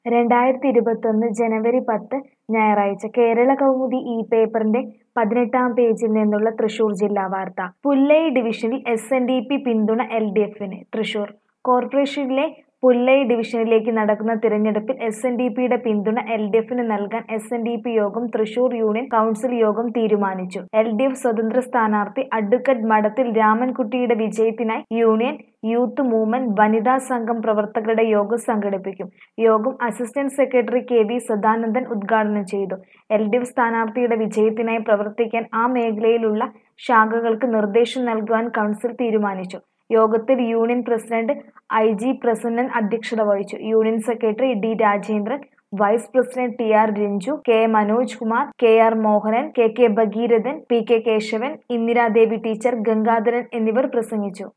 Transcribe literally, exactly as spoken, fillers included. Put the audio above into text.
രണ്ടായിരത്തി ഇരുപത്തൊന്ന് ജനുവരി പത്ത് ഞായറാഴ്ച കേരളകൗമുദി ഈ പേപ്പറിന്റെ പതിനെട്ടാം പേജിൽ നിന്നുള്ള തൃശൂർ ജില്ലാ വാർത്ത. പുല്ലഴി ഡിവിഷനിൽ എസ് എൻ ഡി പി പിന്തുണ എൽ ഡി എഫിന്. തൃശൂർ കോർപ്പറേഷനിലെ പുല്ലഴി ഡിവിഷനിലേക്ക് നടക്കുന്ന തിരഞ്ഞെടുപ്പിൽ എസ് എൻ ഡി പിയുടെ പിന്തുണ എൽ ഡി എഫിന് നൽകാൻ എസ് എൻ ഡി പി യോഗം തൃശൂർ യൂണിയൻ കൗൺസിൽ യോഗം തീരുമാനിച്ചു. എൽ ഡി എഫ് സ്വതന്ത്ര സ്ഥാനാർത്ഥി അഡ്വക്കറ്റ് മഠത്തിൽ രാമൻകുട്ടിയുടെ വിജയത്തിനായി യൂണിയൻ, യൂത്ത് മൂവ്മെന്റ്, വനിതാ സംഘം പ്രവർത്തകരുടെ യോഗം സംഘടിപ്പിക്കും. യോഗം assistant secretary K V Sadanandan ഉദ്ഘാടനം ചെയ്തു. എൽ ഡി എഫ് സ്ഥാനാർത്ഥിയുടെ വിജയത്തിനായി പ്രവർത്തിക്കാൻ ആ മേഖലയിലുള്ള ശാഖകൾക്ക് നിർദ്ദേശം നൽകുവാൻ കൗൺസിൽ തീരുമാനിച്ചു. യോഗത്തിൽ union president I G Prasannan അധ്യക്ഷത വഹിച്ചു. Union secretary D Rajendran, vice president T R Ranju, K Manoj Kumar, K R Mohanan, K K Bhagirathan, P K Keshavan, Indiradevi teacher, Gangadharan എന്നിവർ പ്രസംഗിച്ചു.